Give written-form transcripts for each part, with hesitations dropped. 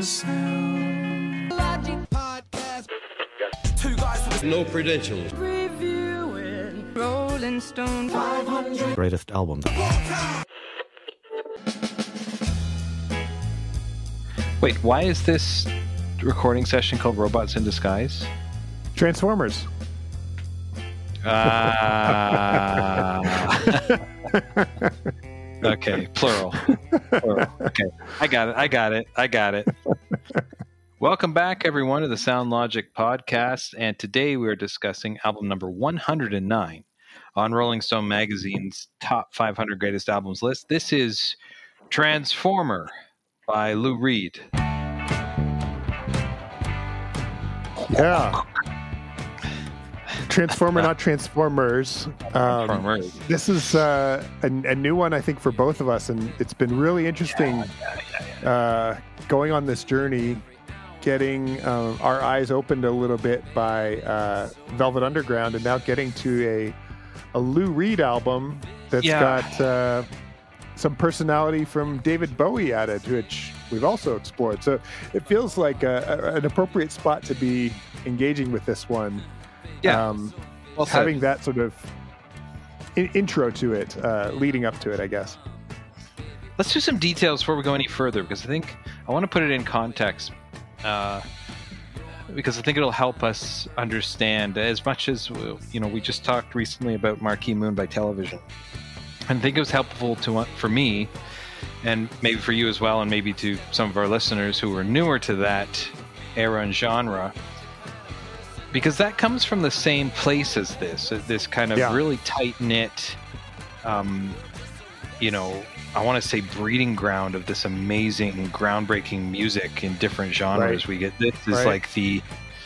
sound. Logic podcast. Two guys with no credentials. Reviewing Rolling Stone 500 greatest albums. Wait, why is this recording session called Robots in Disguise? Transformers. Okay, plural. Okay, I got it. Welcome back, everyone, to the Sound Logic podcast, and today we are discussing album number 109 on Rolling Stone magazine's top 500 greatest albums list. This is Transformer by Lou Reed. Yeah. Transformer, not Transformers. Transformers. This is a new one, I think, for both of us, and it's been really interesting going on this journey, getting our eyes opened a little bit by Velvet Underground, and now getting to a Lou Reed album that's got some personality from David Bowie added, which we've also explored. So it feels like an appropriate spot to be engaging with this one. Yeah, well having that sort of intro to it, leading up to it, I guess. Let's do some details before we go any further, because I think I want to put it in context, because I think it'll help us understand, as much as, we just talked recently about Marquee Moon by Television. And I think it was helpful for me, and maybe for you as well, and maybe to some of our listeners who are newer to that era and genre, because that comes from the same place as this kind of really tight-knit, I want to say breeding ground of this amazing, groundbreaking music in different genres. Right. We get this is like the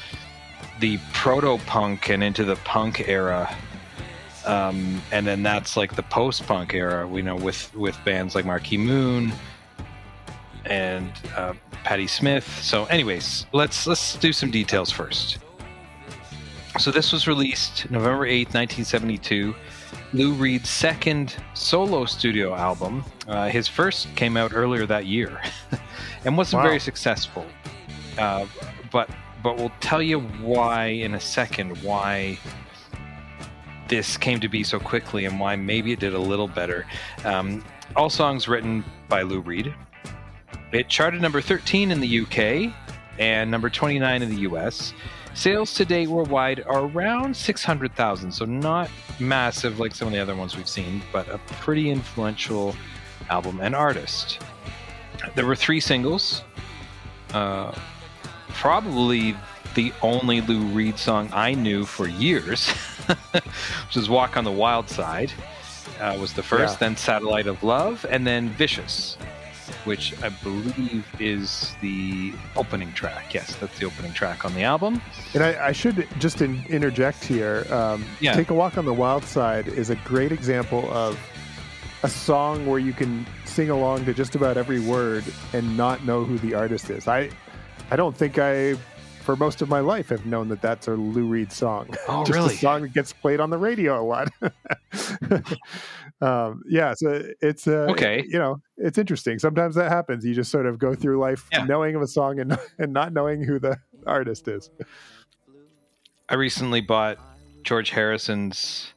proto-punk and into the punk era, and then that's like the post-punk era. We know with bands like Marquee Moon and Patti Smith. So, anyways, let's do some details first. So this was released November 8th, 1972. Lou Reed's second solo studio album. His first came out earlier that year and wasn't very successful. But we'll tell you why in a second, why this came to be so quickly and why maybe it did a little better. All songs written by Lou Reed. It charted number 13 in the UK and number 29 in the US. Sales to date worldwide are around 600,000, so not massive like some of the other ones we've seen, but a pretty influential album and artist. There were 3 singles. Probably the only Lou Reed song I knew for years, which is Walk on the Wild Side, was the first, then Satellite of Love, and then Vicious, which I believe is the opening track. Yes, that's the opening track on the album. And I should just interject here. Take a Walk on the Wild Side is a great example of a song where you can sing along to just about every word and not know who the artist is. I don't think for most of my life, have known that that's a Lou Reed song. Oh, just really? a song that gets played on the radio a lot. So it's okay. It's interesting. Sometimes that happens. You just sort of go through life knowing of a song and not knowing who the artist is. I recently bought George Harrison's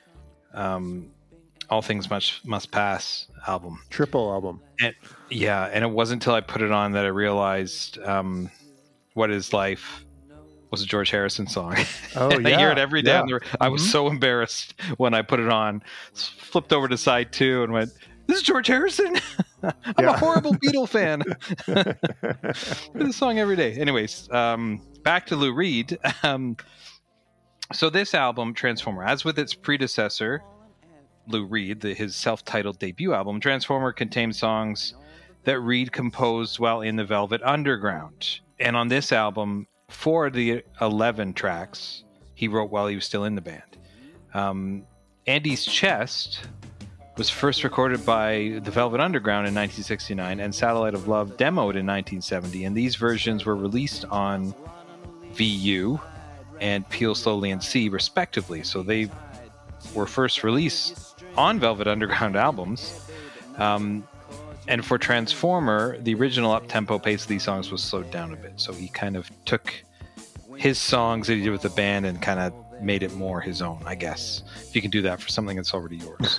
All Things Must Pass album. Triple album. And it wasn't until I put it on that I realized What Is Life was a George Harrison song. Oh, I hear it every day. I was so embarrassed when I put it on. Flipped over to side 2 and went, "This is George Harrison? I'm a horrible Beatle fan." Hear the song every day. Anyways, back to Lou Reed. So this album, Transformer, as with its predecessor, Lou Reed, his self-titled debut album, Transformer contains songs that Reed composed while in the Velvet Underground. And on this album, 4 of the 11 tracks he wrote while he was still in the band. Andy's Chest was first recorded by the Velvet Underground in 1969 and Satellite of Love demoed in 1970. And these versions were released on VU and Peel Slowly and See, respectively. So they were first released on Velvet Underground albums. And for Transformer, the original up-tempo pace of these songs was slowed down a bit. So he kind of took his songs that he did with the band and kind of made it more his own, I guess. If you can do that for something that's already yours.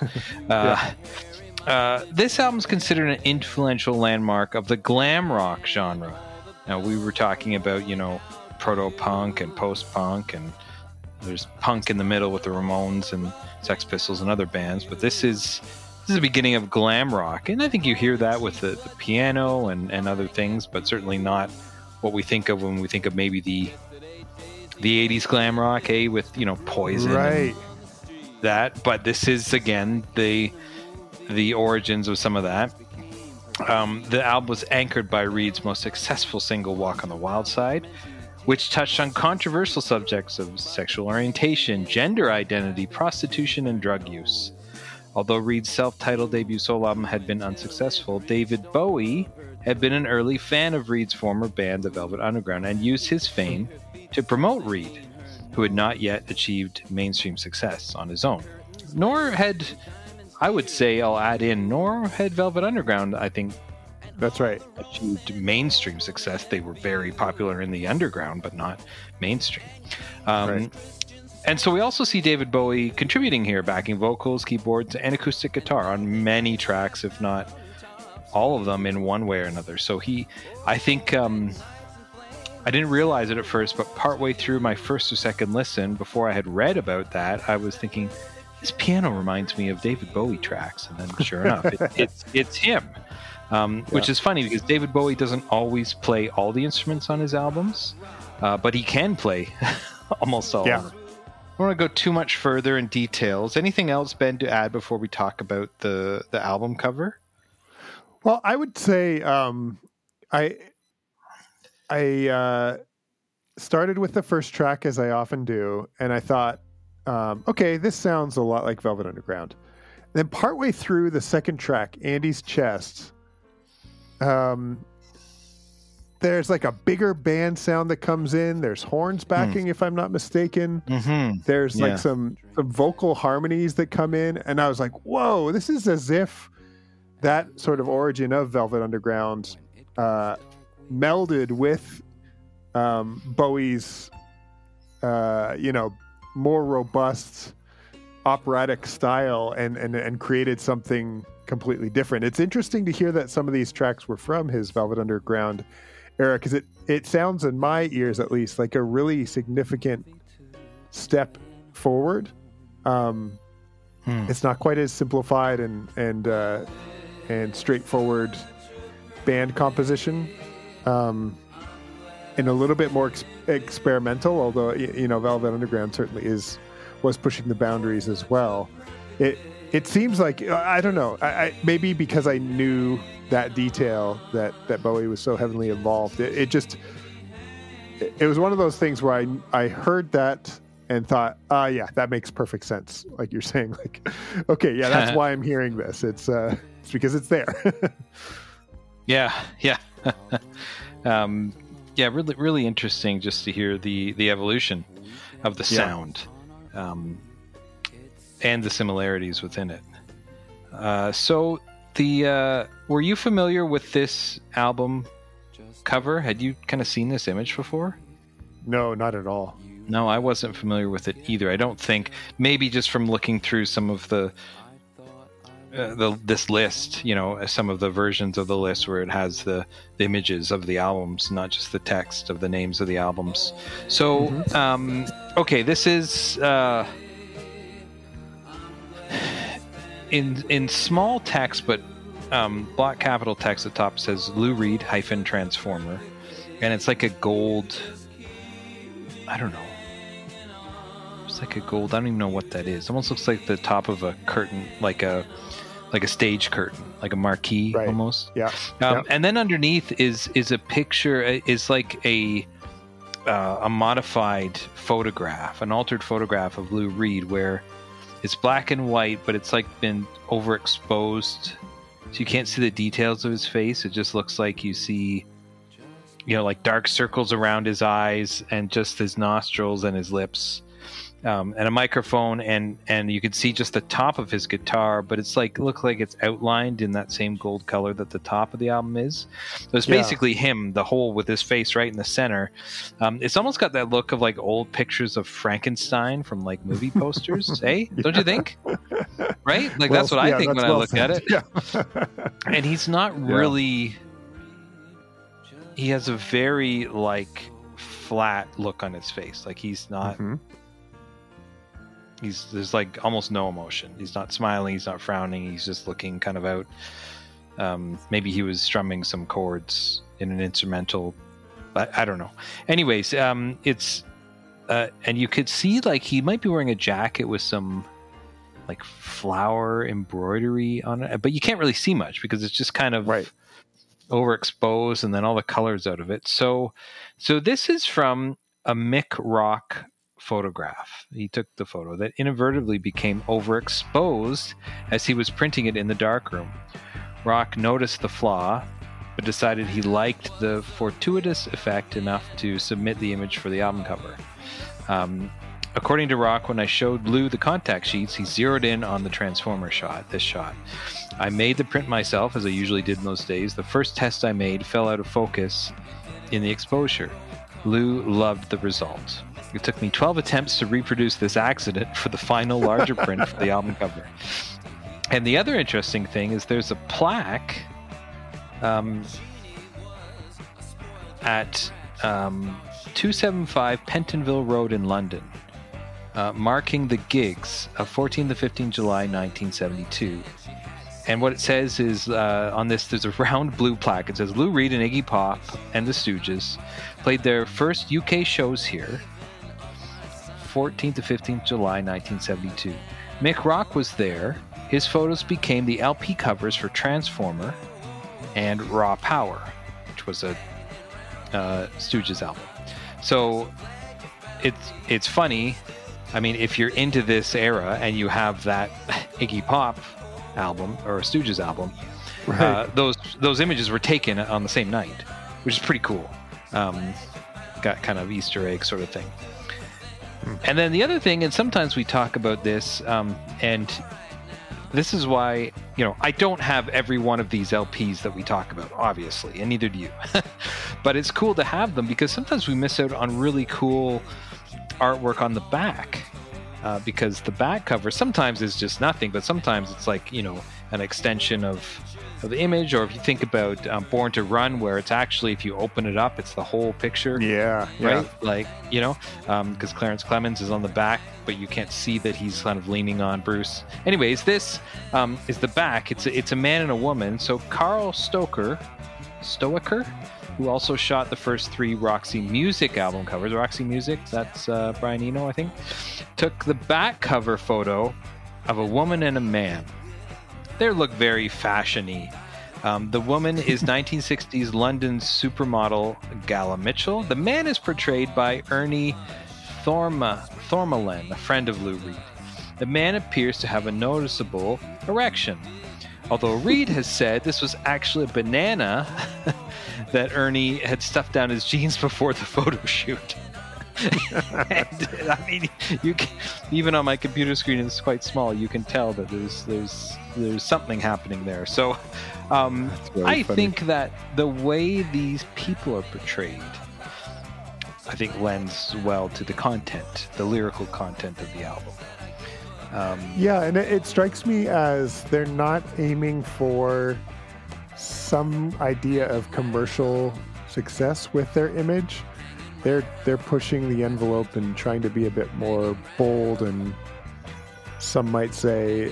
This album is considered an influential landmark of the glam rock genre. Now, we were talking about, proto-punk and post-punk, and there's punk in the middle with the Ramones and Sex Pistols and other bands, but this is the beginning of glam rock, and I think you hear that with the piano and other things, but certainly not what we think of when we think of maybe the 80s glam rock, with Poison, right? That, but this is again the origins of some of that. The album was anchored by Reed's most successful single, "Walk on the Wild Side," which touched on controversial subjects of sexual orientation, gender identity, prostitution, and drug use. Although Reed's self-titled debut solo album had been unsuccessful, David Bowie had been an early fan of Reed's former band, the Velvet Underground, and used his fame to promote Reed, who had not yet achieved mainstream success on his own. Nor had, I would say, I'll add in, nor had Velvet Underground, I think, that's right, achieved mainstream success. They were very popular in the underground, but not mainstream. Right. And so we also see David Bowie contributing here, backing vocals, keyboards, and acoustic guitar on many tracks, if not all of them in one way or another. So I think, I didn't realize it at first, but partway through my first or second listen, before I had read about that, I was thinking, this piano reminds me of David Bowie tracks. And then sure enough, it's him. Which is funny because David Bowie doesn't always play all the instruments on his albums, but he can play almost all of them. I don't want to go too much further in details. Anything else, Ben, to add before we talk about the album cover? Well, I would say I started with the first track, as I often do, and I thought, okay, this sounds a lot like Velvet Underground. And then partway through the second track, Andy's Chest, there's like a bigger band sound that comes in. There's horns backing, if I'm not mistaken. Mm-hmm. There's like some vocal harmonies that come in. And I was like, whoa, this is as if that sort of origin of Velvet Underground melded with Bowie's, more robust operatic style and created something completely different. It's interesting to hear that some of these tracks were from his Velvet Underground era, because it sounds, in my ears at least, like a really significant step forward. It's not quite as simplified and straightforward band composition, and a little bit more experimental, although Velvet Underground certainly was pushing the boundaries as well. It seems like, I don't know, I maybe because I knew that detail that Bowie was so heavily involved, it was one of those things where I heard that and thought, yeah, that makes perfect sense. Like you're saying, like, okay, yeah, that's why I'm hearing this. It's because it's there. Yeah. Really, really interesting just to hear the evolution of the sound, and the similarities within it. So were you familiar with this album cover? Had you kind of seen this image before? No, not at all. No, I wasn't familiar with it either. I don't think, maybe just from looking through some of this list, some of the versions of the list where it has the images of the albums, not just the text of the names of the albums. So, okay, this is in small text, but block capital text at the top says Lou Reed - Transformer, and it's like a gold, I don't know. It's like a gold, I don't even know what that is. It almost looks like the top of a curtain, like a stage curtain, like a marquee, right. Almost. Yeah. And then underneath is a picture, is like a modified photograph, an altered photograph of Lou Reed, where it's black and white, but it's like been overexposed, so you can't see the details of his face. It just looks like you see, like dark circles around his eyes and just his nostrils and his lips. and a microphone, and you could see just the top of his guitar, but it's like look like it's outlined in that same gold color that the top of the album is. So it's basically him, the whole with his face right in the center. It's almost got that look of like old pictures of Frankenstein from like movie posters, eh? Don't you think? Right? Like that's what I think when I look at it. Yeah. And he's not really. He has a very like flat look on his face. Like he's not. Mm-hmm. There's like almost no emotion. He's not smiling. He's not frowning. He's just looking kind of out. Maybe he was strumming some chords in an instrumental, but I don't know. Anyways, it's and you could see like he might be wearing a jacket with some like flower embroidery on it, but you can't really see much because it's just kind of overexposed, and then all the colors out of it. So this is from a Mick Rock photograph. He took the photo that inadvertently became overexposed as he was printing it in the darkroom. Rock noticed the flaw, but decided he liked the fortuitous effect enough to submit the image for the album cover. According to Rock, when I showed Lou the contact sheets, he zeroed in on the Transformer shot, this shot. I made the print myself, as I usually did in those days. The first test I made fell out of focus in the exposure. Lou loved the result. It took me 12 attempts to reproduce this accident for the final larger print for the album cover. And the other interesting thing is there's a plaque at 275 Pentonville Road in London, marking the gigs of 14 to 15 July 1972. And what it says is, on this, there's a round blue plaque. It says, Lou Reed and Iggy Pop and the Stooges played their first UK shows here, 14th to 15th July 1972. Mick Rock was there. His photos became the LP covers for Transformer and Raw Power, which was a Stooges album. So it's funny. I mean, if you're into this era and you have that Iggy Pop album or a Stooges album, those images were taken on the same night, which is pretty cool. Got kind of Easter egg sort of thing. And then the other thing, and sometimes we talk about this, and this is why, I don't have every one of these LPs that we talk about, obviously, and neither do you. But it's cool to have them because sometimes we miss out on really cool artwork on the back, because the back cover sometimes is just nothing, but sometimes it's like, an extension of the image. Or if you think about Born to Run, where it's actually, if you open it up, it's the whole picture. Yeah. Right? Like, because Clarence Clemens is on the back, but you can't see that he's kind of leaning on Bruce. Anyways, this is the back. It's a man and a woman. So Carl Stoker, who also shot the first 3 Roxy Music album covers. Roxy Music, that's Brian Eno, I think, took the back cover photo of a woman and a man. They look very fashion-y. The woman is 1960s London supermodel Gala Mitchell. The man is portrayed by Ernie Thormalen, a friend of Lou Reed. The man appears to have a noticeable erection, although Reed has said this was actually a banana that Ernie had stuffed down his jeans before the photo shoot. And, I mean, you can, even on my computer screen, it's quite small. You can tell that there's something happening there. So I think that the way these people are portrayed, I think, lends well to the content, the lyrical content of the album. And it strikes me as they're not aiming for some idea of commercial success with their image. They're pushing the envelope and trying to be a bit more bold, and some might say,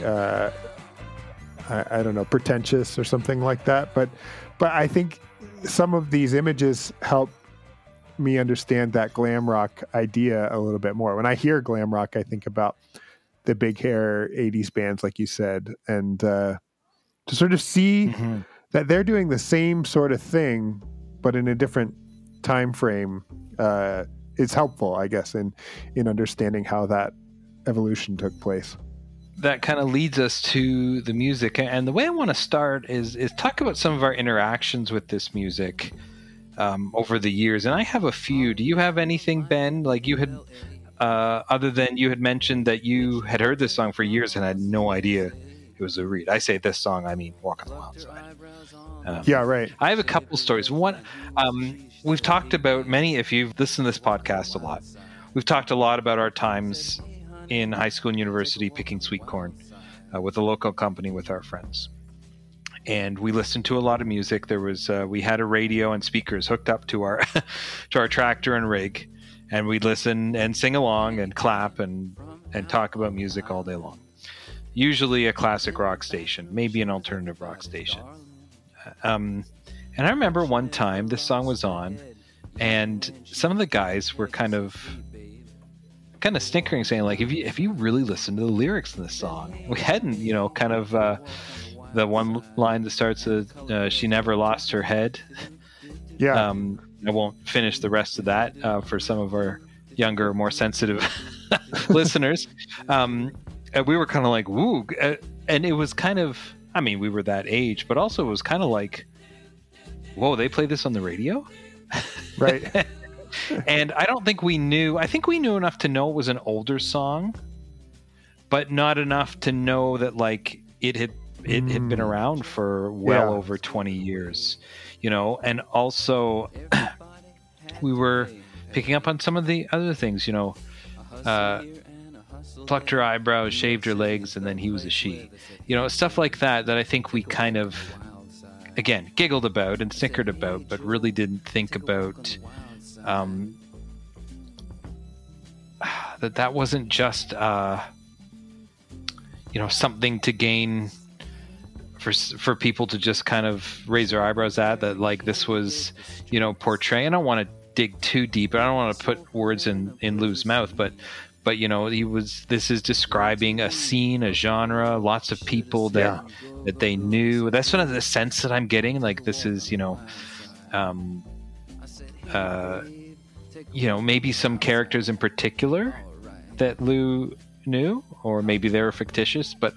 I don't know, pretentious or something like that. But I think some of these images help me understand that glam rock idea a little bit more. When I hear glam rock, I think about the big hair 80s bands, like you said, and to sort of see that they're doing the same sort of thing, but in a different time frame, is helpful, I guess, in understanding how that evolution took place. That kind of leads us to the music, and the way I want to start is talk about some of our interactions with this music over the years. And I have a few. Do you have anything, Ben? Like, you had other than you had mentioned that you had heard this song for years and had no idea it was Lou Reed. I say this song, I mean Walk on the Wild Side. Yeah, right. I have a couple stories. One, we've talked about if you've listened to this podcast a lot, we've talked a lot about our times in high school and university picking sweet corn with a local company with our friends. And we listened to a lot of music. There was we had a radio and speakers hooked up to our to our tractor and rig, and we'd listen and sing along and clap and talk about music all day long. Usually a classic rock station, maybe an alternative rock station. And I remember one time this song was on, and some of the guys were kind of snickering, saying like, if you really listen to the lyrics in this song, we hadn't, kind of the one line that starts with she never lost her head. Yeah. I won't finish the rest of that for some of our younger, more sensitive listeners. We were kind of like, woo. And it was kind of, I mean, we were that age, but also it was kind of like, whoa, they play this on the radio? Right. And I don't think we knew, I think we knew enough to know it was an older song, but not enough to know that like it had been around for over 20 years, and also we were picking up on some of the other things, plucked her eyebrows, shaved her legs, and then he was a she, stuff like that I think we kind of, again, giggled about and snickered about, but really didn't think about that wasn't just something to gain for people to just kind of raise their eyebrows at, that like this was portraying. I don't want to dig too deep, I don't want to put words in Lou's mouth, but this is describing a scene, a genre, lots of people that they knew. That's one of the sense that I'm getting, like this is maybe some characters in particular that Lou knew, or maybe they were fictitious, but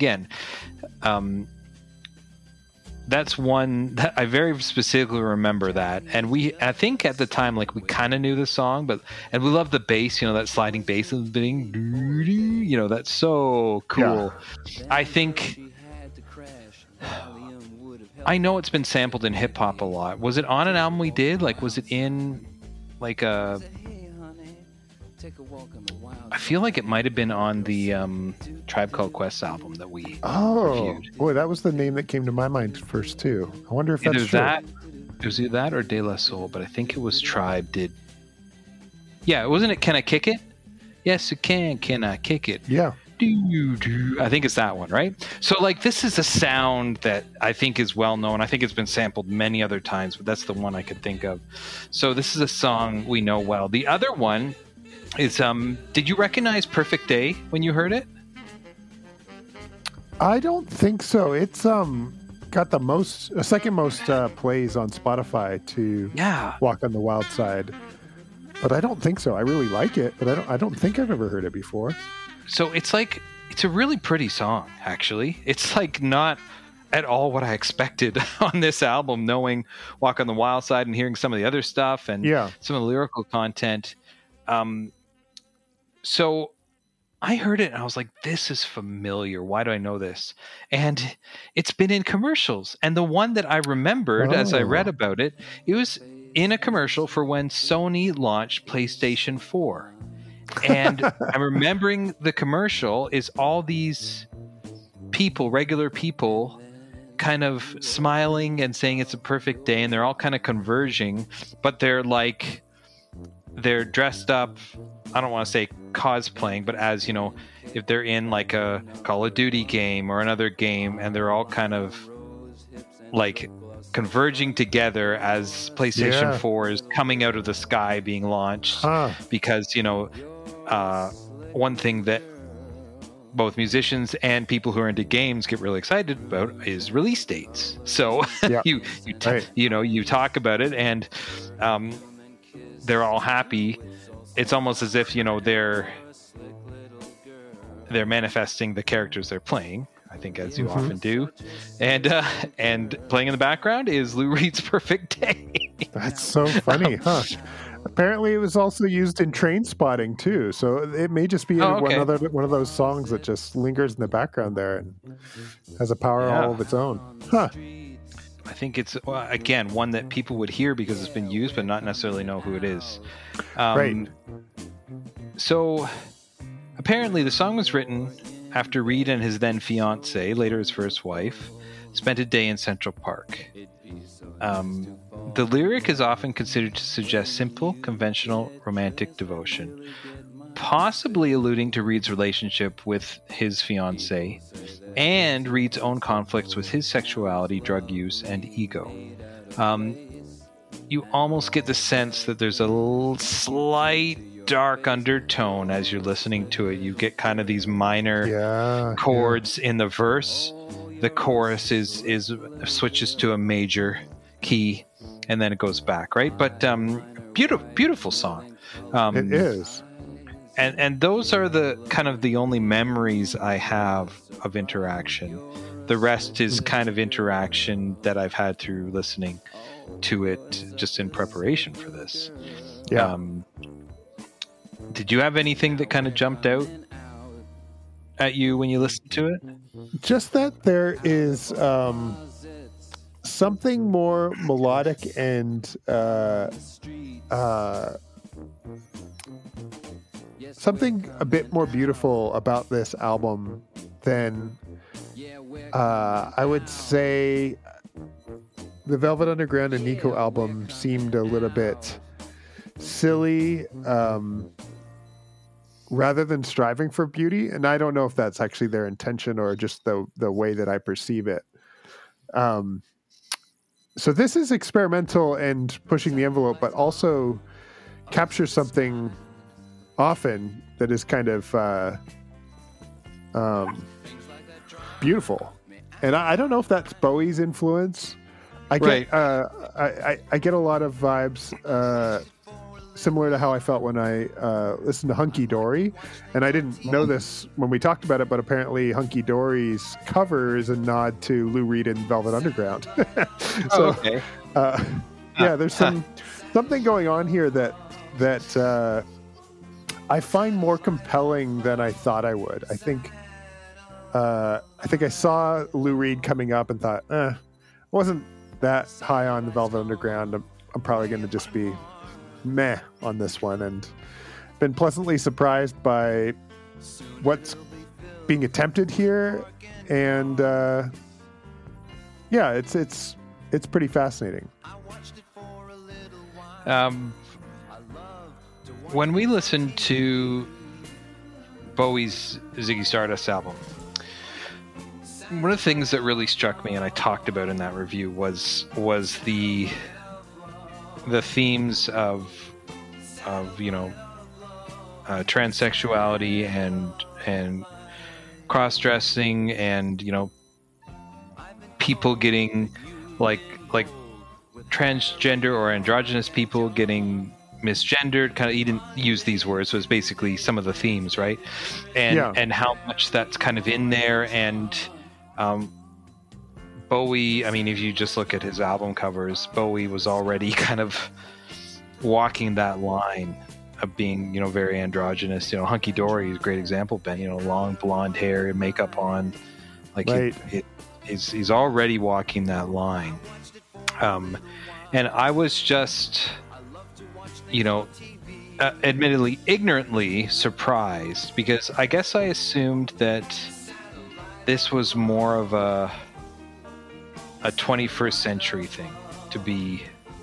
that's one that I very specifically remember that. And I think at the time, like, we kind of knew the song, and we loved the bass, that sliding bass in the beginning, that's so cool. Yeah. I think, I know it's been sampled in hip hop a lot. Was it on an album we did? Like, was it in like I feel like it might have been on the Tribe Called Quest album that we reviewed. Boy, that was the name that came to my mind first too. I wonder if that's true. It was either that or De La Soul, but I think it was Tribe did. Yeah, wasn't it Can I Kick It? Yes, you can. Can I kick it? Yeah. I think it's that one, right? So like this is a sound that I think is well known. I think it's been sampled many other times, but that's the one I could think of. So this is a song we know well. The other one is did you recognize Perfect Day when you heard it? I don't think so. It's got the second most plays on Spotify to Walk on the Wild Side. But I don't think so. I really like it, but I don't think I've ever heard it before. So it's a really pretty song, actually. It's like not at all what I expected on this album, knowing Walk on the Wild Side and hearing some of the other stuff and some of the lyrical content. So I heard it and I was like, this is familiar. Why do I know this? And it's been in commercials. And the one that I remembered as I read about it, it was in a commercial for when Sony launched PlayStation 4. And I'm remembering the commercial is all these people, regular people, kind of smiling and saying it's a perfect day, and they're all kind of converging, but they're dressed up. I don't want to say cosplaying, but as if they're in like a Call of Duty game or another game, and they're all kind of like converging together as PlayStation 4 is coming out of the sky being launched. Because one thing that both musicians and people who are into games get really excited about is release dates. So you talk about it, and they're all happy. It's almost as if they're manifesting the characters they're playing, I think, as you often do. And playing in the background is Lou Reed's Perfect Day. That's so funny, huh? Apparently, it was also used in Train Spotting too. So it may just be one of those songs that just lingers in the background there and has a power all of its own. Huh. I think it's again one that people would hear because it's been used, but not necessarily know who it is. Right. So apparently, the song was written after Reed and his then fiancée, later his first wife, spent a day in Central Park. The lyric is often considered to suggest simple, conventional, romantic devotion, possibly alluding to Reed's relationship with his fiancée and Reed's own conflicts with his sexuality, drug use, and ego. You almost get the sense that there's a slight dark undertone as you're listening to it. You get kind of these minor chords in the verse. The chorus is switches to a major key, and then it goes back, right? But beautiful song. It is. And those are the kind of the only memories I have of Interaction. The rest is kind of interaction that I've had through listening to it just in preparation for this. Yeah. Did you have anything that kind of jumped out at you when you listened to it? Just that there is something more melodic and something a bit more beautiful about this album than I would say the Velvet Underground and Nico album seemed a little bit silly rather than striving for beauty. And I don't know if that's actually their intention or just the way that I perceive it. So this is experimental and pushing the envelope, but also captures something often that is kind of beautiful. And I don't know if that's Bowie's influence. I get I get a lot of vibes similar to how I felt when I listened to Hunky Dory, and I didn't know this when we talked about it, but apparently Hunky Dory's cover is a nod to Lou Reed and Velvet Underground. So, there's something going on here that I find more compelling than I thought I would. I think I saw Lou Reed coming up and thought, wasn't that high on the Velvet Underground. I'm probably going to just be meh on this one, and been pleasantly surprised by what's being attempted here, and it's pretty fascinating. When we listened to Bowie's Ziggy Stardust album, one of the things that really struck me, and I talked about in that review, was the themes of transsexuality and cross-dressing, and people getting like transgender or androgynous people getting misgendered. Kind of, he didn't use these words, so it's basically some of the themes, right? And how much that's kind of in there. And Bowie, I mean, if you just look at his album covers, Bowie was already kind of walking that line of being, very androgynous. Hunky Dory is a great example, Ben. Long blonde hair and makeup on, like right. He's already walking that line. And I was just, admittedly ignorantly surprised, because I guess I assumed that this was more of a 21st century thing, to be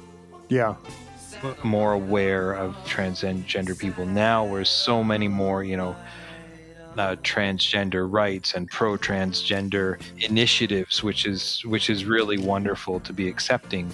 more aware of transgender people. Now we're so many more, transgender rights and pro-transgender initiatives, which is really wonderful to be accepting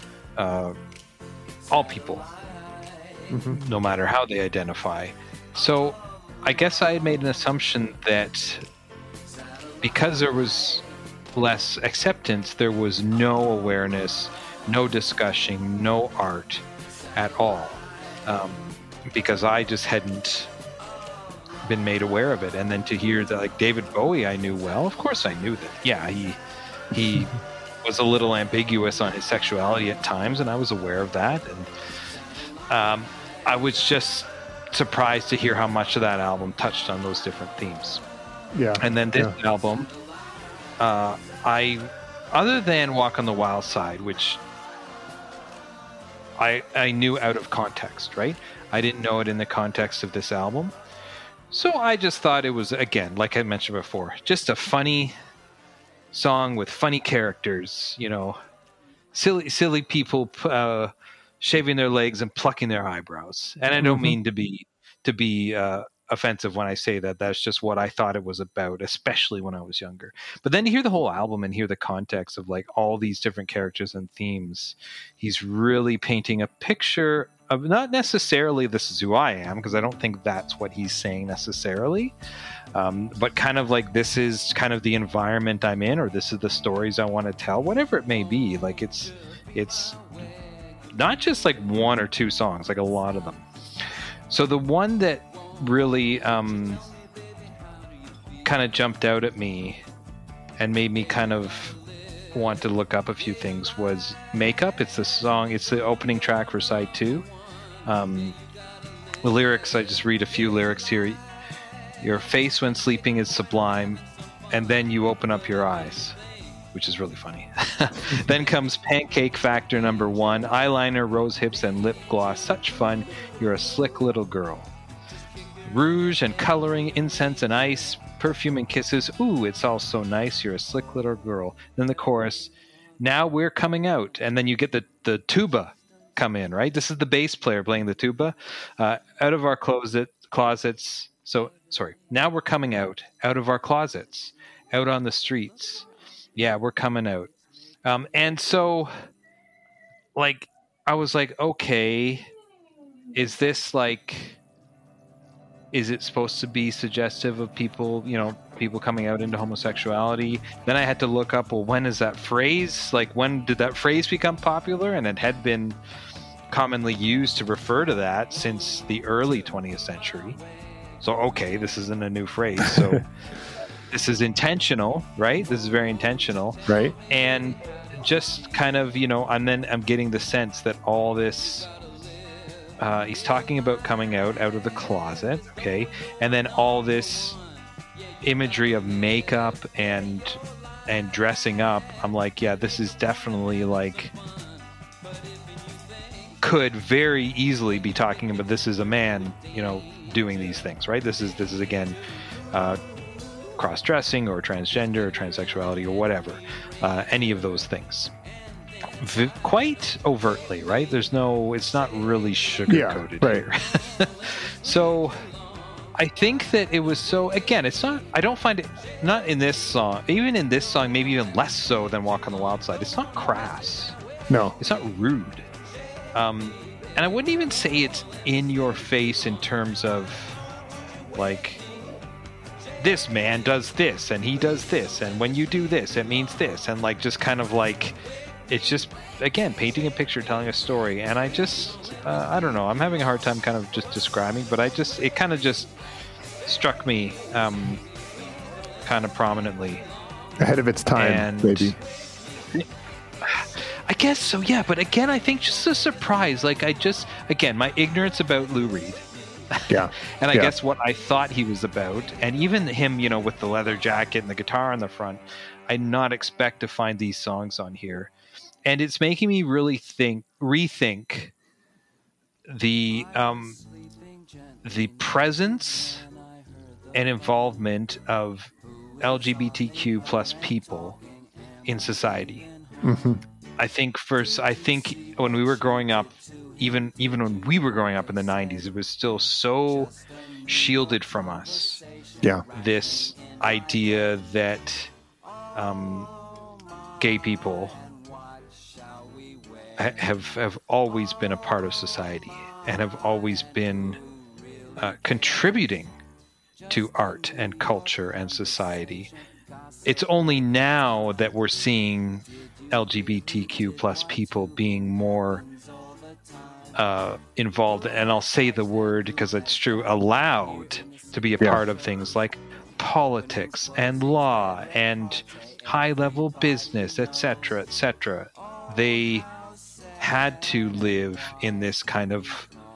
all people, no matter how they identify. So I guess I had made an assumption that because there was less acceptance, there was no awareness, no discussion, no art at all, because I just hadn't been made aware of it. And then to hear that, like, David Bowie, I knew well. Of course I knew that, he was a little ambiguous on his sexuality at times, and I was aware of that. And I was just surprised to hear how much of that album touched on those different themes. Yeah. And then this album, other than Walk on the Wild Side, which I knew out of context, right? I didn't know it in the context of this album. So I just thought it was, again, like I mentioned before, just a funny song with funny characters, you know, silly people shaving their legs and plucking their eyebrows. And I don't mean to be offensive when I say that. That's just what I thought it was about, especially when I was younger. But then to hear the whole album and hear the context of like all these different characters and themes, he's really painting a picture of not necessarily this is who I am, because I don't think that's what he's saying necessarily, but kind of like this is kind of the environment I'm in, or this is the stories I want to tell, whatever it may be. Like it's not just like one or two songs, like a lot of them. So the one that really kind of jumped out at me and made me kind of want to look up a few things was Makeup. It's the opening track for side 2. The lyrics, I just read a few lyrics here. Your face when sleeping is sublime, and then you open up your eyes, which is really funny. Then comes Pancake Factor number 1, eyeliner, rose hips, and lip gloss. Such fun. You're a slick little girl. Rouge and coloring, incense and ice, perfume and kisses. Ooh, it's all so nice. You're a slick little girl. Then the chorus. Now we're coming out. And then you get the tuba come in, right? This is the bass player playing the tuba. Out of our closets. So, sorry. Now we're coming out of our closets, out on the streets. Yeah, we're coming out. And so, like, I was like, okay, is this like... Is it supposed to be suggestive of people, you know, people coming out into homosexuality? Then I had to look up, well, when is that phrase? Like, when did that phrase become popular? And it had been commonly used to refer to that since the early 20th century. So, okay, this isn't a new phrase. So this is intentional, right? This is very intentional. Right. And just kind of, you know, I'm getting the sense that all this... he's talking about coming out of the closet, okay? And then all this imagery of makeup and dressing up, I'm like, yeah, this is definitely like... could very easily be talking about this is a man, you know, doing these things, right? This is again, cross-dressing or transgender or transsexuality or whatever. Any of those things. Quite overtly, right? It's not really sugar-coated here. So I think that it was so, again, it's not, I don't find it, not in this song, even in this song, maybe even less so than Walk on the Wild Side, it's not crass. No. It's not rude. And I wouldn't even say it's in your face in terms of like, this man does this and he does this, and when you do this, it means this, and like just kind of like, it's just, again, painting a picture, telling a story. And I just, I don't know, I'm having a hard time kind of just describing, but it kind of just struck me kind of prominently. Ahead of its time, maybe. I guess so, yeah. But again, I think just a surprise. Like, again, my ignorance about Lou Reed. Yeah. And I guess what I thought he was about, and even him, you know, with the leather jacket and the guitar on the front, I did not expect to find these songs on here. And it's making me really rethink the presence and involvement of LGBTQ plus people in society. Mm-hmm. I think when we were growing up, even when we were growing up in the 90s, it was still so shielded from us. Yeah. This idea that gay people have always been a part of society and have always been contributing to art and culture and society. It's only now that we're seeing LGBTQ plus people being more involved, and I'll say the word because it's true, allowed to be a part of things like politics and law and high-level business, etc., etc. They had to live in this kind of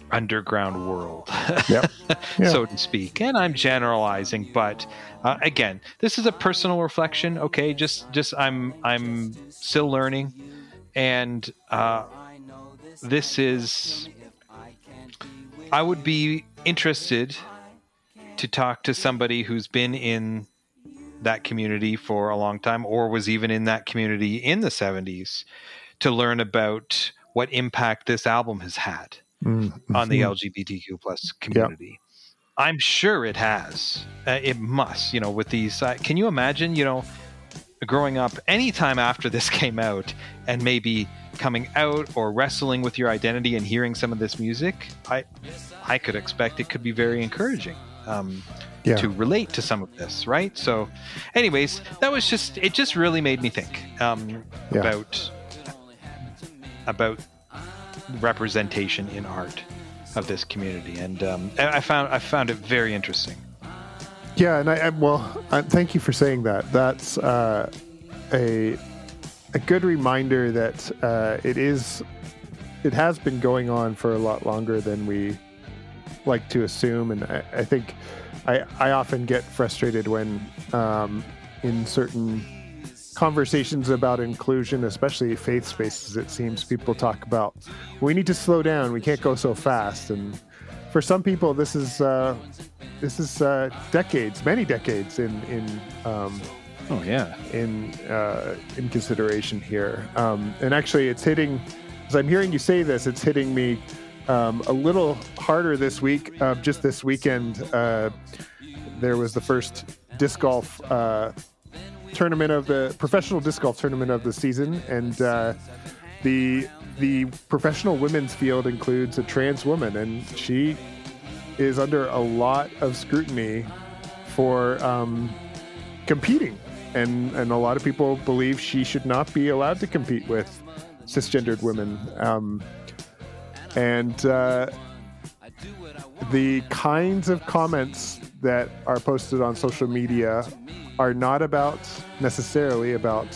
underground world, Yep. Yeah. so to speak. And I'm generalizing, but again, this is a personal reflection. Okay, just I'm still learning, and this is. I would be interested to talk to somebody who's been in that community for a long time, or was even in that community in the 70s, to learn about what impact this album has had on the LGBTQ plus community. Yep. I'm sure it has. It must, with these. Can you imagine, growing up anytime after this came out and maybe coming out or wrestling with your identity and hearing some of this music? I could expect it could be very encouraging. To relate to some of this, right? So anyways, it just really made me think about representation in art of this community, and I found it very interesting. Yeah, and thank you for saying that. That's a good reminder that it has been going on for a lot longer than we like to assume, and I think I often get frustrated when in certain conversations about inclusion, especially faith spaces, it seems people talk about, we need to slow down, we can't go so fast. And for some people, this is decades, many decades in consideration here. And actually, it's hitting, as I'm hearing you say this, it's hitting me a little harder this week. Just this weekend, there was the first disc golf tournament of the professional disc golf tournament of the season, and the professional women's field includes a trans woman, and she is under a lot of scrutiny for competing, and a lot of people believe she should not be allowed to compete with cisgendered women. And the kinds of comments that are posted on social media are not necessarily about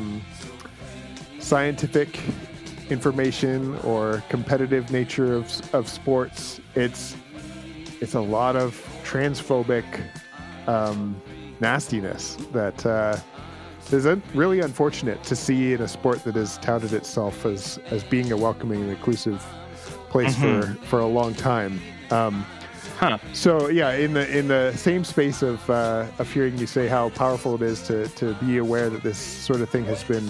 scientific information or competitive nature of sports. It's a lot of transphobic nastiness that is really unfortunate to see in a sport that has touted itself as being a welcoming and inclusive place for a long time. So yeah, in the same space of hearing you say how powerful it is to be aware that this sort of thing has been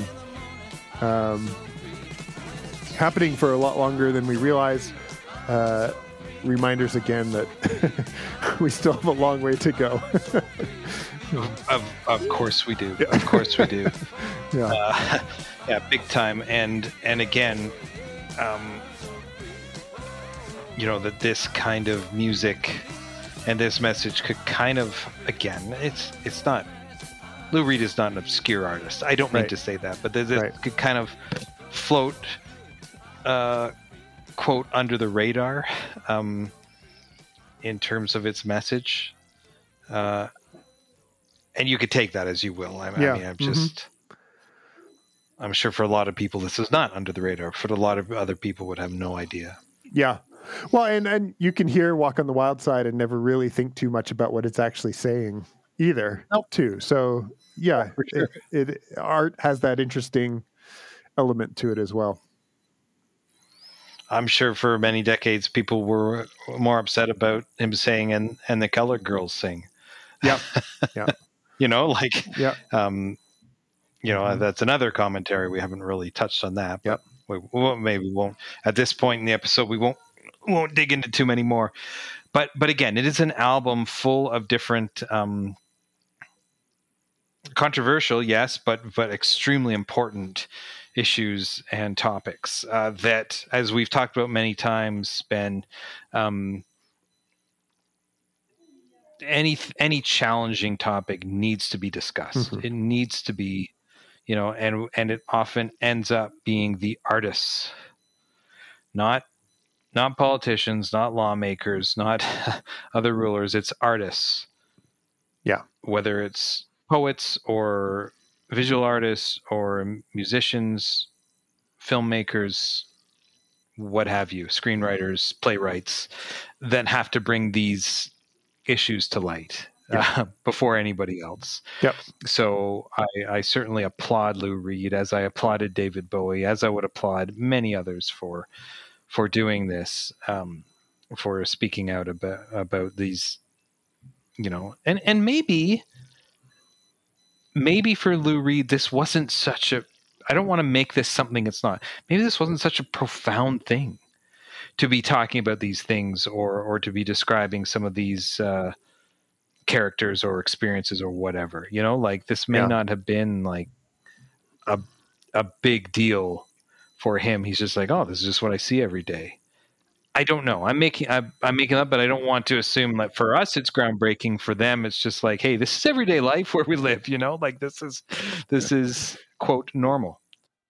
happening for a lot longer than we realize. Reminders again that we still have a long way to go. Of course we do. Yeah. Of course we do. Yeah. Big time. And again, that this kind of music and this message could kind of, again, it's not, Lou Reed is not an obscure artist. I don't mean to say that, but this could kind of float, quote, under the radar in terms of its message. And you could take that as you will. I mean, I'm sure for a lot of people, this is not under the radar. For a lot of other people would have no idea. Yeah. Well, and you can hear Walk on the Wild Side and never really think too much about what it's actually saying either, too. So, yeah, for sure. Art has that interesting element to it as well. I'm sure for many decades, people were more upset about him saying, and the colored girls sing. Yeah. Yeah. That's another commentary. We haven't really touched on that. But we won't. At this point in the episode, we won't dig into too many more. But again, it is an album full of different controversial, yes, but extremely important issues and topics that, as we've talked about many times, Ben, any challenging topic needs to be discussed. It needs to be, and it often ends up being the artists, not politicians, not lawmakers, not other rulers. It's artists. Yeah. Whether it's poets or visual artists or musicians, filmmakers, what have you, screenwriters, playwrights, then have to bring these issues to light before anybody else. Yep. So I certainly applaud Lou Reed, as I applauded David Bowie, as I would applaud many others for doing this, for speaking out about these, and maybe for Lou Reed, this wasn't such a, I don't want to make this something it's not. Maybe this wasn't such a profound thing to be talking about these things, or to be describing some of these characters or experiences or whatever. Like this may not have been like a big deal for him. He's just like, oh, this is just what I see every day. I don't know. I'm making up, but I don't want to assume that for us it's groundbreaking. For them, it's just like, hey, this is everyday life where we live. Like this is quote normal.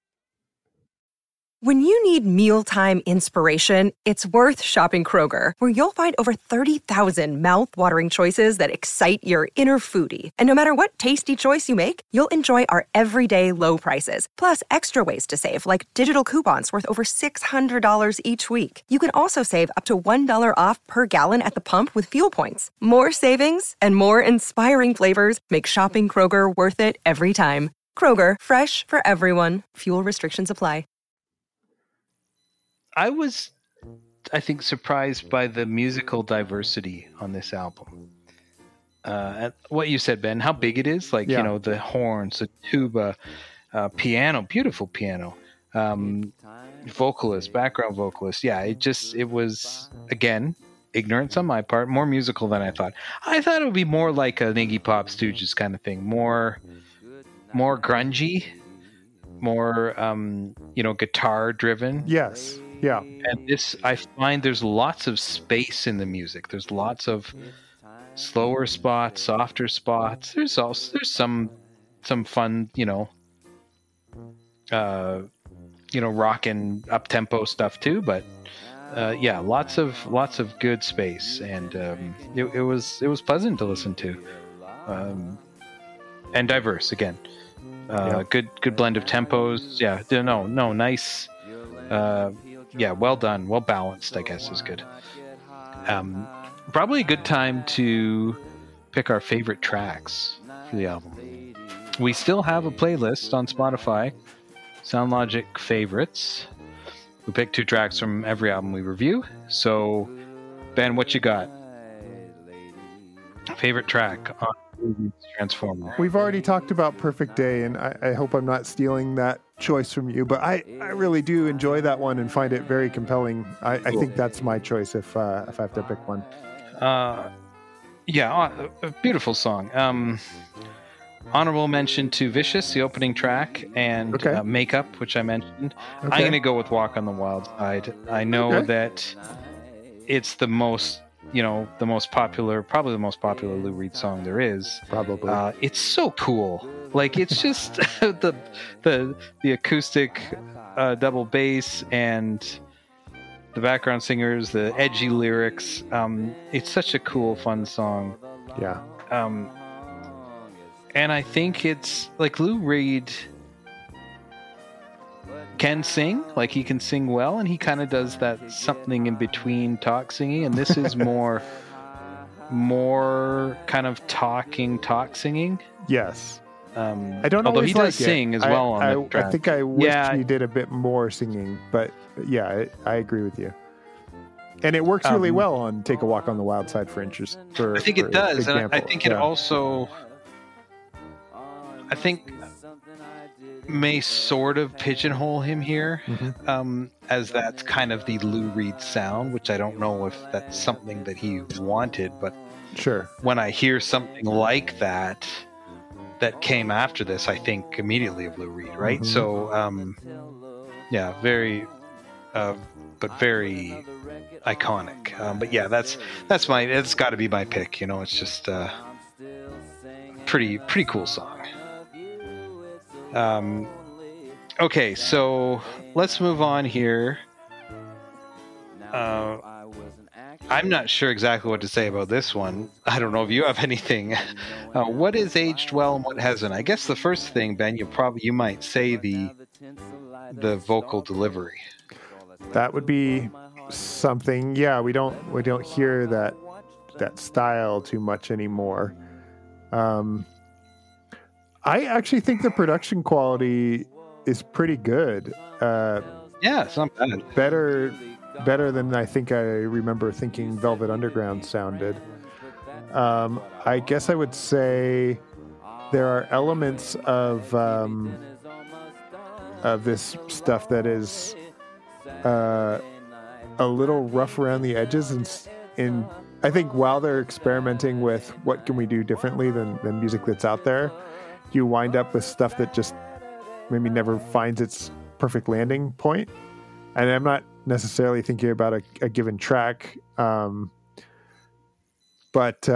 When you need mealtime inspiration, it's worth shopping Kroger, where you'll find over 30,000 mouth-watering choices that excite your inner foodie. And no matter what tasty choice you make, you'll enjoy our everyday low prices, plus extra ways to save, like digital coupons worth over $600 each week. You can also save up to $1 off per gallon at the pump with fuel points. More savings and more inspiring flavors make shopping Kroger worth it every time. Kroger, fresh for everyone. Fuel restrictions apply. I was, I think, surprised by the musical diversity on this album. And what you said, Ben, how big it is. Like, the horns, the tuba, piano, beautiful piano, vocalist, background vocalist. Yeah, it was, again, ignorance on my part, more musical than I thought. I thought it would be more like an Iggy Pop Stooges kind of thing, more grungy, more, guitar driven. Yes. Yeah. And this, I find there's lots of space in the music. There's lots of slower spots, softer spots. There's some fun, rock and up tempo stuff too. But lots of good space, and it was pleasant to listen to, and diverse again. Good blend of tempos. Yeah, no, nice. Well done, well balanced, I guess is good. Probably a good time to pick our favorite tracks for the album. We still have a playlist on Spotify, SoundLogic Favorites. We pick 2 tracks from every album we review. So, Ben, what you got? Favorite track on Transformer. We've already talked about Perfect Day, and I hope I'm not stealing that choice from you, but I really do enjoy that one and find it very compelling. I think that's my choice if I have to pick one. A beautiful song. Honorable mention to Vicious, the opening track, and Makeup, which I mentioned. Okay. I'm going to go with Walk on the Wild Side. I know that it's the most popular, probably the most popular Lou Reed song there is. Probably. It's so cool. Like, it's just the acoustic double bass and the background singers, the edgy lyrics. It's such a cool, fun song. Yeah. And I think it's like Lou Reed can sing, like he can sing well, and he kind of does that something in between talk singing, and this is more kind of talk singing. Yes. I don't know. Although he does sing as well on the track. I think I wish he did a bit more singing, but yeah, I agree with you. And it works really well on "Take a Walk on the Wild Side," for instance. I think it does, and I think it also, I think, may sort of pigeonhole him here, as that's kind of the Lou Reed sound, which I don't know if that's something that he wanted, but sure. When I hear something like that came after this, I think immediately of Lou Reed, right? So, very, but very iconic. But yeah, that's got to be my pick. It's just pretty cool song. Okay, so let's move on here. I'm not sure exactly what to say about this one. I don't know if you have anything. What is aged well and what hasn't? I guess the first thing, Ben, you might say the vocal delivery. That would be something. Yeah, we don't hear that style too much anymore. I actually think the production quality is pretty good. Yeah, it's not bad. Better than I think I remember thinking Velvet Underground sounded. I guess I would say there are elements of this stuff that is a little rough around the edges, and I think while they're experimenting with what can we do differently than music that's out there, you wind up with stuff that just maybe never finds its perfect landing point. And I'm not necessarily thinking about a given track, but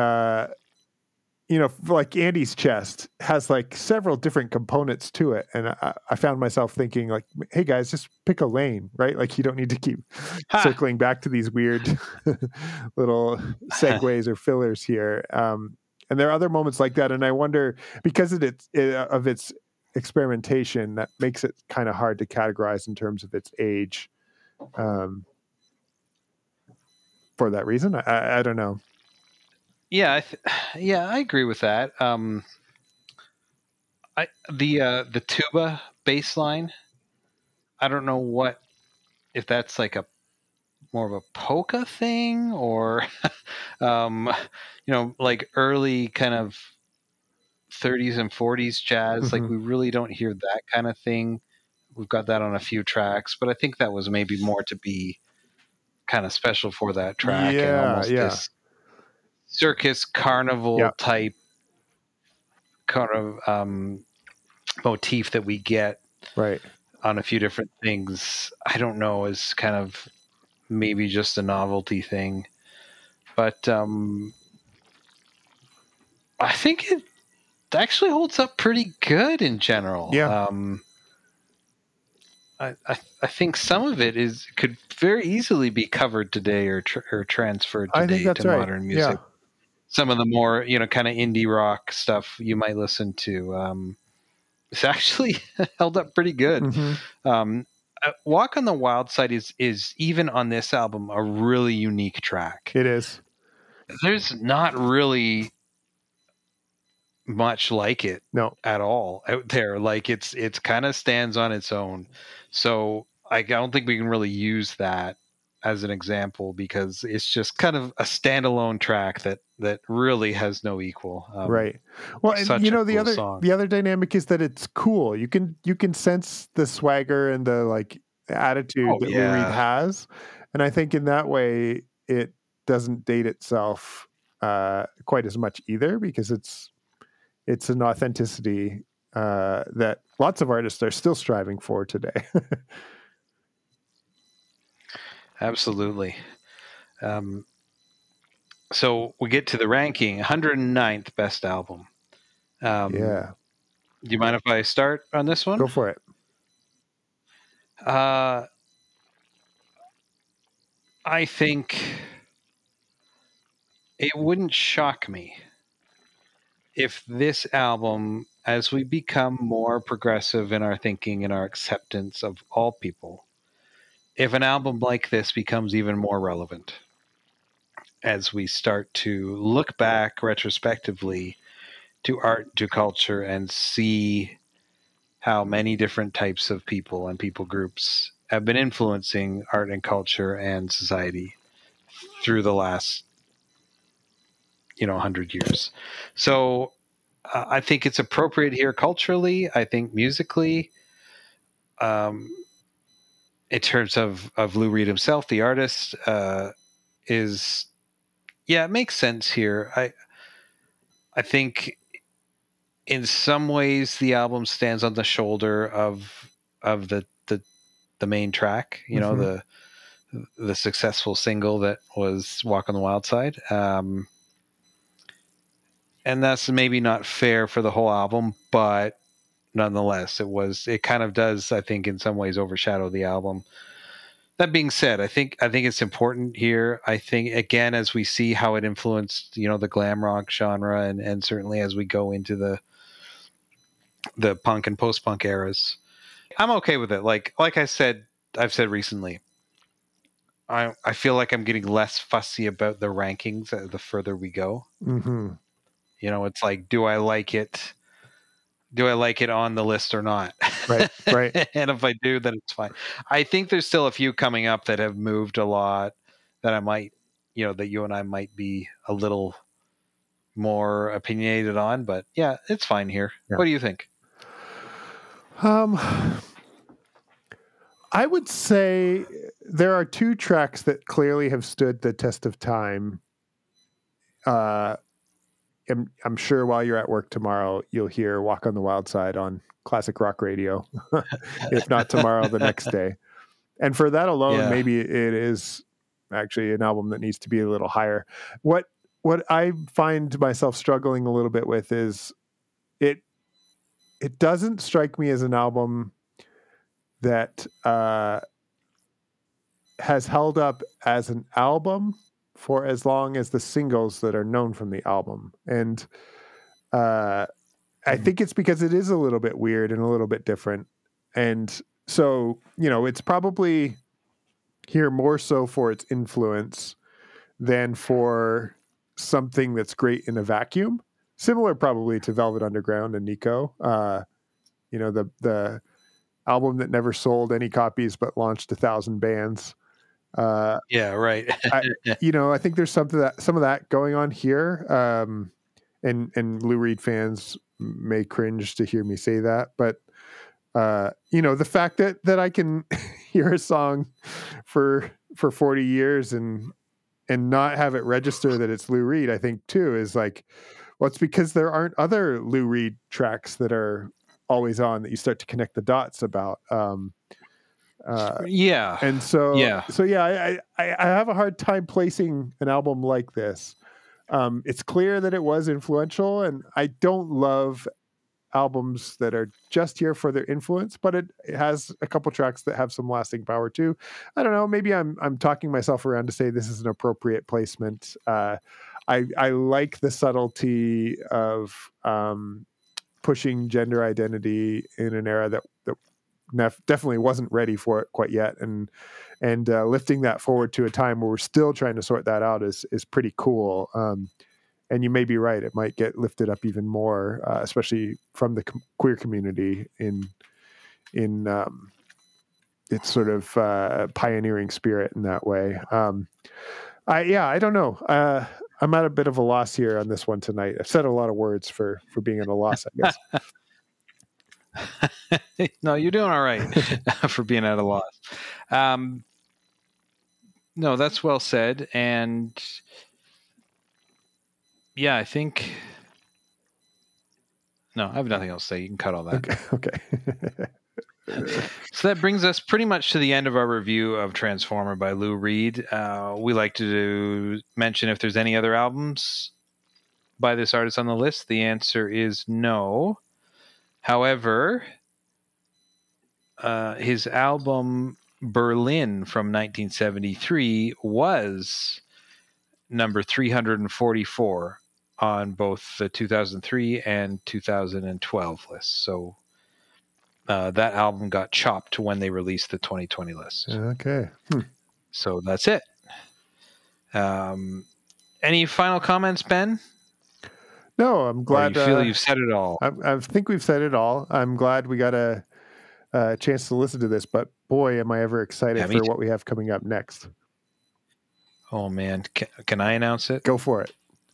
like Andy's Chest has like several different components to it, and I found myself thinking like, hey guys, just pick a lane, right? Like you don't need to keep circling back to these weird little segues or fillers here. And there are other moments like that, and I wonder, because of its experimentation, that makes it kind of hard to categorize in terms of its age. For that reason, I don't know. Yeah, I agree with that. The tuba bass line, I don't know if that's like a more of a polka thing or like early kind of 30s and 40s jazz. Mm-hmm. Like we really don't hear that kind of thing. We've got that on a few tracks, but I think that was maybe more to be kind of special for that track, and almost this circus carnival type kind of motif that we get right on a few different things. I don't know, is kind of maybe just a novelty thing, but I think it actually holds up pretty good in general. I think some of it could very easily be covered today or transferred today to modern music. Yeah. Some of the more, kind of indie rock stuff you might listen to, it's actually held up pretty good. Mm-hmm. Walk on the Wild Side is even on this album a really unique track. It is. There's not really much like it at all out there. Like it's kind of stands on its own. So I don't think we can really use that as an example, because it's just kind of a standalone track that really has no equal. Right. Well, and the other dynamic is that it's cool. You can sense the swagger and the like attitude that Lou Reed has, and I think in that way it doesn't date itself quite as much either, because it's an authenticity that lots of artists are still striving for today. Absolutely. So we get to the ranking, 109th best album. Do you mind if I start on this one? Go for it. I think it wouldn't shock me if this album, as we become more progressive in our thinking and our acceptance of all people, if an album like this becomes even more relevant as we start to look back retrospectively to art, to culture, and see how many different types of people and people groups have been influencing art and culture and society through the last 100 years. So I think it's appropriate here culturally. I think musically, in terms of Lou Reed himself, the artist, it makes sense here. I think in some ways the album stands on the shoulder of the main track, mm-hmm. the successful single that was Walk on the Wild Side. And that's maybe not fair for the whole album, but nonetheless, it kind of does, I think, in some ways overshadow the album. That being said, I think it's important here. I think, again, as we see how it influenced, the glam rock genre, and certainly as we go into the punk and post-punk eras, I'm okay with it. Like I've said recently, I feel like I'm getting less fussy about the rankings the further we go. Mm-hmm. You know, it's like, do I like it? Do I like it on the list or not? Right. And if I do, then it's fine. I think there's still a few coming up that have moved a lot that I might, that you and I might be a little more opinionated on, but yeah, it's fine here. Yeah. What do you think? I would say there are two tracks that clearly have stood the test of time. I'm sure while you're at work tomorrow, you'll hear Walk on the Wild Side on classic rock radio. If not tomorrow, the next day. And for that alone, maybe it is actually an album that needs to be a little higher. What I find myself struggling a little bit with is it doesn't strike me as an album that has held up as an album for as long as the singles that are known from the album. And I think it's because it is a little bit weird and a little bit different. And so, it's probably here more so for its influence than for something that's great in a vacuum. Similar probably to Velvet Underground and Nico. The album that never sold any copies but launched 1,000 bands. Yeah, right. I think there's some of that going on here. And Lou Reed fans may cringe to hear me say that, but the fact that I can hear a song for 40 years and not have it register that it's Lou Reed, I think too is like, well, it's because there aren't other Lou Reed tracks that are always on that you start to connect the dots about. And so I have a hard time placing an album like this. It's clear that it was influential, and I don't love albums that are just here for their influence, but it has a couple tracks that have some lasting power too. I don't know, maybe I'm talking myself around to say this is an appropriate placement. I like the subtlety of pushing gender identity in an era that definitely wasn't ready for it quite yet, and lifting that forward to a time where we're still trying to sort that out is pretty cool. And you may be right; it might get lifted up even more, especially from the queer community in its sort of pioneering spirit in that way. I don't know. I'm at a bit of a loss here on this one tonight. I've said a lot of words for being at a loss, I guess. No, you're doing all right for being at a loss. No, that's well said. And yeah, I think, no, I have nothing else to say. You can cut all that. Okay. So that brings us pretty much to the end of our review of Transformer by Lou Reed. We like to mention if there's any other albums by this artist on the list. The answer is no. However, his album Berlin from 1973 was number 344 on both the 2003 and 2012 lists. So that album got chopped when they released the 2020 list. Okay. So that's it. Any final comments, Ben? No, I'm glad. You feel you've said it all. I think we've said it all. I'm glad we got a chance to listen to this, but boy, am I ever excited for what we have coming up next. Oh, man. Can I announce it? Go for it.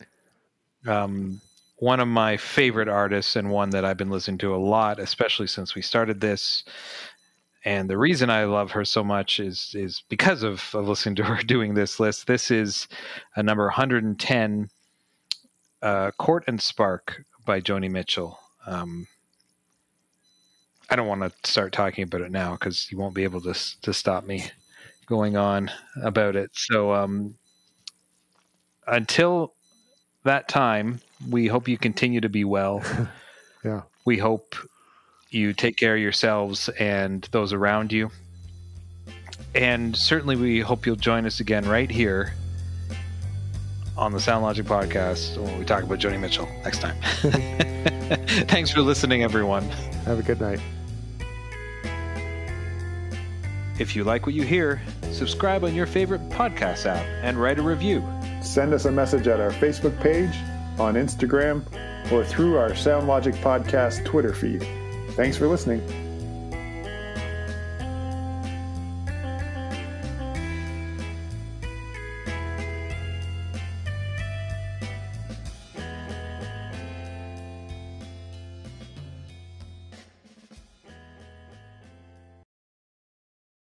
One of my favorite artists, and one that I've been listening to a lot, especially since we started this. And the reason I love her so much is because of listening to her doing this list. This is a number 110, Court and Spark by Joni Mitchell. I don't want to start talking about it now because you won't be able to stop me going on about it. So until that time, we hope you continue to be well. Yeah. We hope you take care of yourselves and those around you. And certainly we hope you'll join us again right here on the Sound Logic podcast when we talk about Joni Mitchell next time. Thanks for listening, everyone. Have a good night. If you like what you hear, subscribe on your favorite podcast app and write a review. Send us a message at our Facebook page, on Instagram, or through our SoundLogic Podcast Twitter feed. Thanks for listening.